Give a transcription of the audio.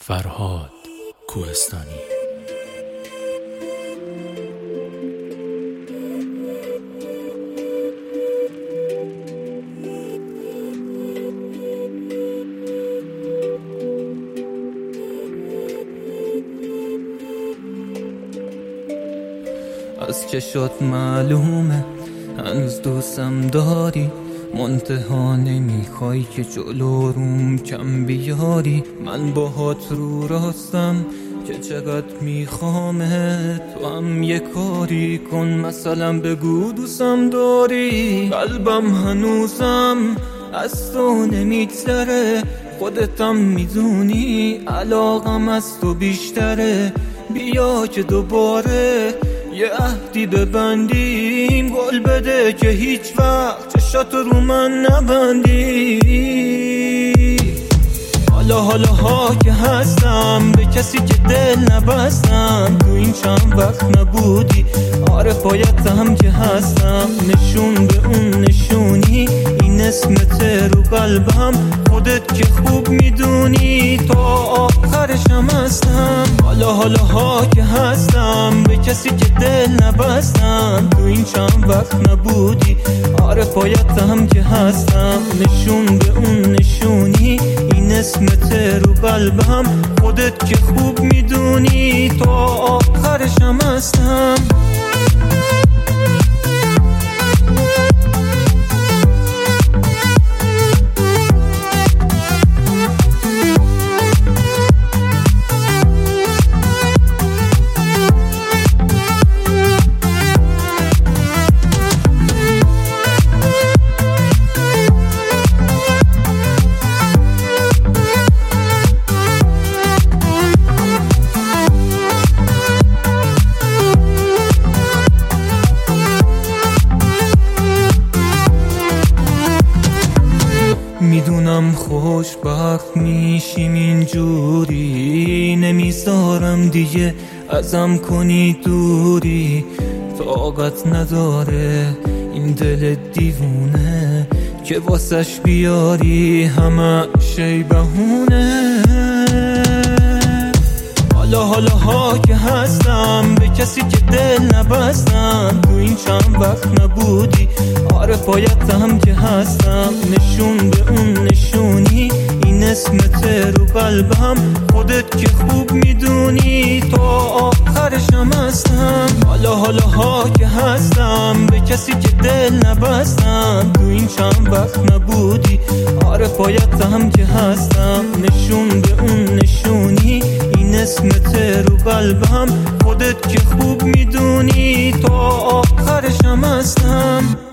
فرهاد کوهستانی. از چشات معلومه هنوز دوستم داری، منتها نمیخوای که جلو روم کم بیاری. من باهات رو راستم که چقدر میخوامت، تو هم یه کاری کن، مثلا بگو دوستم داری. قلبم هنوزم از تو نمیگذره، خودتم میدونی علاقم از تو بیشتره. بیا که دوباره یه عهدی ببندیم، قول بده که هیچ وقت چشاتو رو من نبندی. حالا که هستم به کسی که دل نبستم، تو این چند وقت نبودی. آره پایتم که هستم، نشون به اون نشونی، این اسمت رو قلبم، خودت که خوب میدونی تا آخرشم هستم. حالا که هستم به کسی که دل نبستم، تو این چند وقت نبودی. آره پایتم که هستم، نشون به اون نشونی، این اسمت رو قلبم، خودت که خوب میدونی تا آخرشم هستم. میدونم خوشبخت میشیم اینجوری، نمیذارم دیگه ازم کنی دوری. طاقت نداره این دل دیوونه که واسش بیاری همه شی بهونه. حالا که هستم به کسی که دل نبستم، تو این چند وقت نبودی. آره پایتم که هستم، نشون به اون نشونی، این اسمت رو قلبم، خودت که خوب میدونی تا آخرشم هستم. حالا که هستم به کسی که دل نبستم، تو این چند وقت نبودی. آره پایتم که هستم، نشون به اون نشونی، این اسمت رو قلبم، خودت که خوب میدونی تا آخرشم هستم.